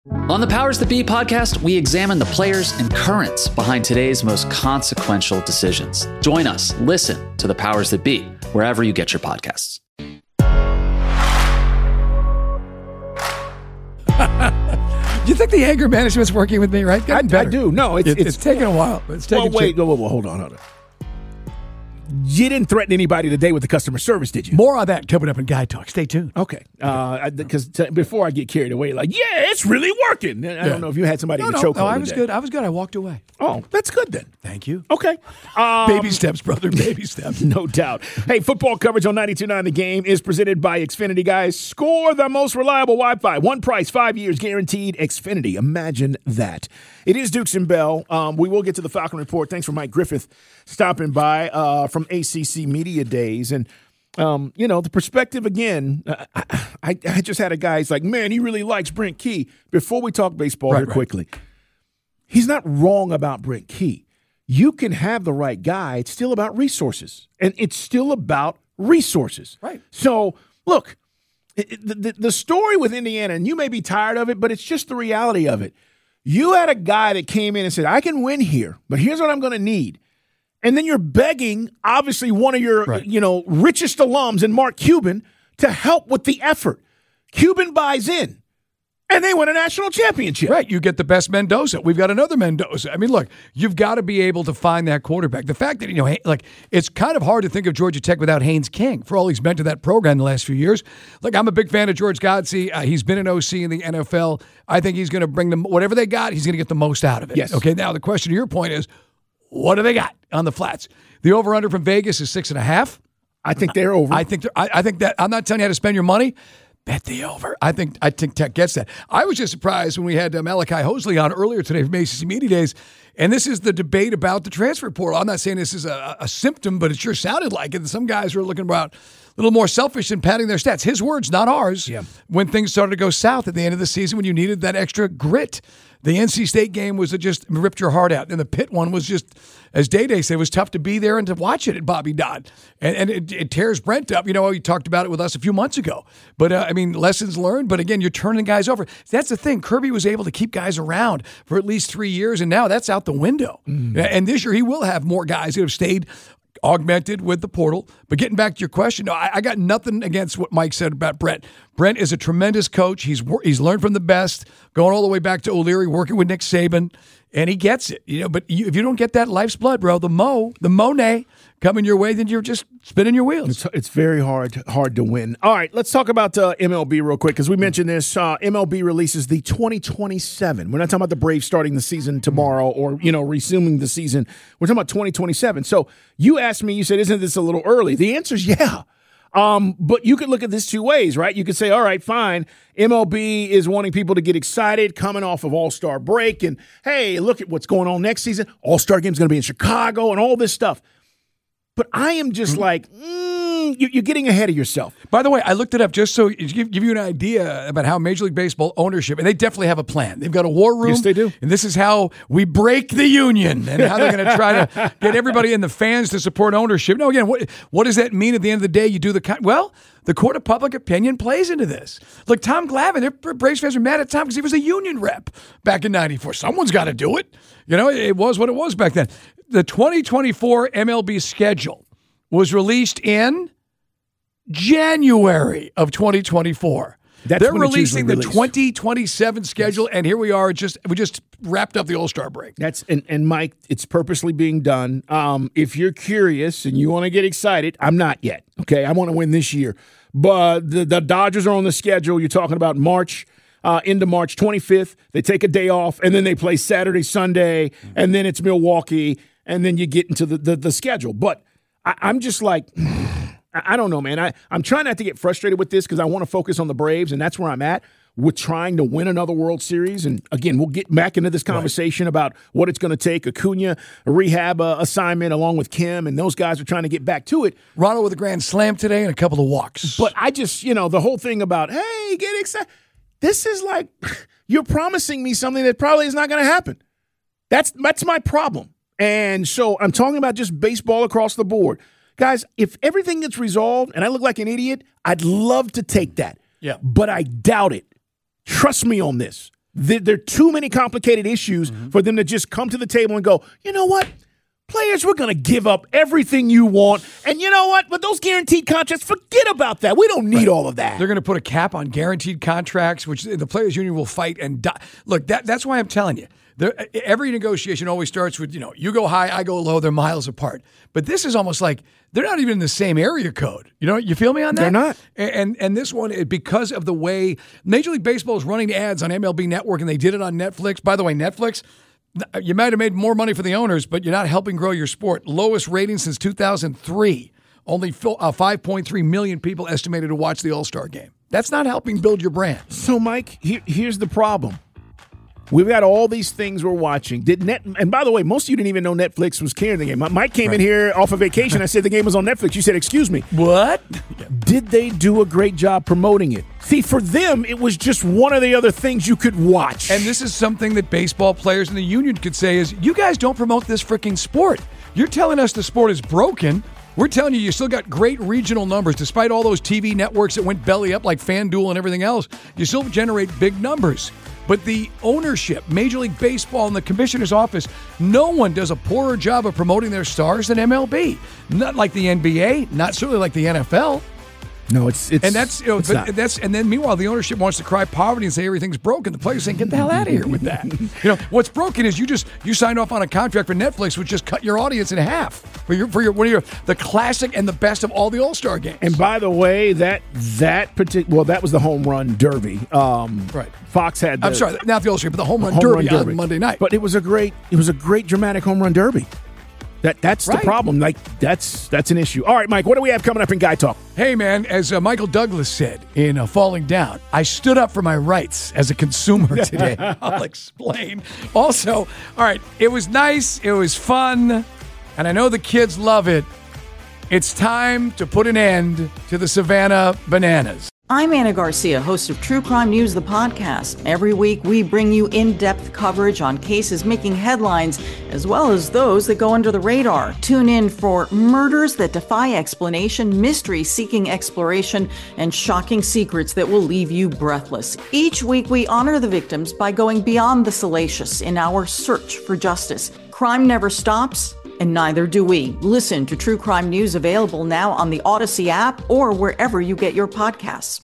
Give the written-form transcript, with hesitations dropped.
On the Powers That Be podcast, we examine the players and currents behind today's most consequential decisions. Join us. Listen to the Powers That Be wherever you get your podcasts. Do you think the anger management's working with me, right? I do. No, it's taking a while. It's taking hold on. You didn't threaten anybody today with the customer service, did you? More on that coming up in Guy Talk. Stay tuned. Okay. Because before I get carried away, like, yeah, it's really working. I don't know if you had somebody in the chokehold. No, I was good. I walked away. Oh, that's good then. Thank you. Okay. Baby steps, brother. Baby steps. No doubt. Hey, football coverage on 92.9 The Game is presented by Xfinity, guys. Score the most reliable Wi-Fi. One price, 5 years guaranteed. Xfinity. Imagine that. It is Dukes and Bell. We will get to the Falcon Report. Thanks for Mike Griffith stopping by from ACC Media Days. And, the perspective, again, I just had a guy, he's like, man, he really likes Brent Key. Before we talk baseball quickly, he's not wrong about Brent Key. You can have the right guy. It's still about resources. And it's still about resources. Right. So, look, the story with Indiana, and you may be tired of it, but it's just the reality of it. You had a guy that came in and said, I can win here, but here's what I'm going to need. And then you're begging, obviously, one of your, richest alums in Mark Cuban to help with the effort. Cuban buys in, and they win a national championship. Right. You get the best Mendoza. We've got another Mendoza. I mean, look, you've got to be able to find that quarterback. The fact that, it's kind of hard to think of Georgia Tech without Haynes King for all he's meant to that program the last few years. Look, I'm a big fan of George Godsey. He's been an OC in the NFL. I think he's going to bring them, whatever they got, he's going to get the most out of it. Yes. Okay, now the question to your point is, what do they got on the flats? The over-under from Vegas is 6.5. I think they're over. I think that I'm not telling you how to spend your money. Bet the over. I think Tech gets that. I was just surprised when we had Malachi Hosley on earlier today from ACC Media Days, and this is the debate about the transfer portal. I'm not saying this is a symptom, but it sure sounded like it. Some guys were looking about a little more selfish and padding their stats. His words, not ours. Yeah. When things started to go south at the end of the season, when you needed that extra grit. The NC State game was just ripped your heart out. And the Pitt one was just, as Day said, it was tough to be there and to watch it at Bobby Dodd. And it tears Brent up. You talked about it with us a few months ago. But, lessons learned. But, again, you're turning guys over. That's the thing. Kirby was able to keep guys around for at least 3 years, and now that's out the window. And this year he will have more guys that have stayed augmented with the portal. But getting back to your question, no, I got nothing against what Mike said about Brent. Brent is a tremendous coach. He's learned from the best, going all the way back to O'Leary, working with Nick Saban, and he gets it. But if you don't get that life's blood, bro, the Monet coming your way, then you're just spinning your wheels. It's very hard to win. All right, let's talk about MLB real quick because we mentioned this. MLB releases the 2027. We're not talking about the Braves starting the season tomorrow or resuming the season. We're talking about 2027. So you asked me, you said, isn't this a little early? The answer is yeah. But you could look at this two ways, right? You could say, all right, fine. MLB is wanting people to get excited coming off of All-Star break. And, hey, look at what's going on next season. All-Star game's going to be in Chicago and all this stuff. But I am just like, you're getting ahead of yourself. By the way, I looked it up just so to give you an idea about how Major League Baseball ownership, and they definitely have a plan. They've got a war room. Yes, they do. And this is how we break the union and how they're going to try to get everybody and the fans to support ownership. No, again, what does that mean at the end of the day? You do the court of public opinion plays into this. Look, Tom Glavine, their Braves fans are mad at Tom because he was a union rep back in '94. Someone's got to do it. It was what it was back then. The 2024 MLB schedule was released in January of 2024. They're releasing the 2027 schedule, and here we are. We just wrapped up the All-Star break. And Mike, it's purposely being done. If you're curious and you want to get excited, I'm not yet. Okay, I want to win this year, but the Dodgers are on the schedule. You're talking about March. Into March 25th, they take a day off, and then they play Saturday, Sunday, and then it's Milwaukee, and then you get into the schedule. But I'm just like, I don't know, man. I'm trying not to get frustrated with this because I want to focus on the Braves, and that's where I'm at with trying to win another World Series. And, again, we'll get back into this conversation about what it's going to take. Acuna, a rehab assignment along with Kim, and those guys are trying to get back to it. Ronald with a grand slam today and a couple of walks. But I just, the whole thing about, hey, get excited. This is like you're promising me something that probably is not going to happen. That's my problem. And so I'm talking about just baseball across the board. Guys, if everything gets resolved and I look like an idiot, I'd love to take that. Yeah. But I doubt it. Trust me on this. There are too many complicated issues for them to just come to the table and go, you know what? Players, we're going to give up everything you want. And you know what? With those guaranteed contracts, forget about that. We don't need all of that. They're going to put a cap on guaranteed contracts, which the Players Union will fight and die. Look, that's why I'm telling you. Every negotiation always starts with, you go high, I go low, they're miles apart. But this is almost like they're not even in the same area code. You feel me on that? They're not. And this one, because of the way Major League Baseball is running ads on MLB Network, and they did it on Netflix. By the way, Netflix, you might have made more money for the owners, but you're not helping grow your sport. Lowest rating since 2003. Only 5.3 million people estimated to watch the All-Star game. That's not helping build your brand. So, Mike, here's the problem. We've got all these things we're watching. And by the way, most of you didn't even know Netflix was carrying the game. Mike came in here off of vacation. I said the game was on Netflix. You said, excuse me. What? Did they do a great job promoting it? See, for them, it was just one of the other things you could watch. And this is something that baseball players in the union could say is, you guys don't promote this freaking sport. You're telling us the sport is broken. We're telling you still got great regional numbers. Despite all those TV networks that went belly up like FanDuel and everything else, you still generate big numbers. But the ownership, Major League Baseball, and the commissioner's office, no one does a poorer job of promoting their stars than MLB. Not like the NBA, not certainly like the NFL. No, it's and and then meanwhile the ownership wants to cry poverty and say everything's broken. The players saying, get the hell out of here with that. What's broken is you signed off on a contract for Netflix, which just cut your audience in half for the classic and the best of all the All-Star games. And by the way, that was the home run derby. Right. Fox had. I'm sorry, not the All-Star, but the home run derby on Monday night. But it was a great dramatic home run derby. That's the problem. Like that's an issue. All right, Mike, what do we have coming up in Guy Talk? Hey, man, as Michael Douglas said in Falling Down, I stood up for my rights as a consumer today. I'll explain. Also, all right, it was nice. It was fun. And I know the kids love it. It's time to put an end to the Savannah Bananas. I'm Anna Garcia, host of True Crime News, the podcast. Every week, we bring you in-depth coverage on cases making headlines, as well as those that go under the radar. Tune in for murders that defy explanation, mystery seeking exploration, and shocking secrets that will leave you breathless. Each week, we honor the victims by going beyond the salacious in our search for justice. Crime never stops, and neither do we. Listen to True Crime News, available now on the Odyssey app or wherever you get your podcasts.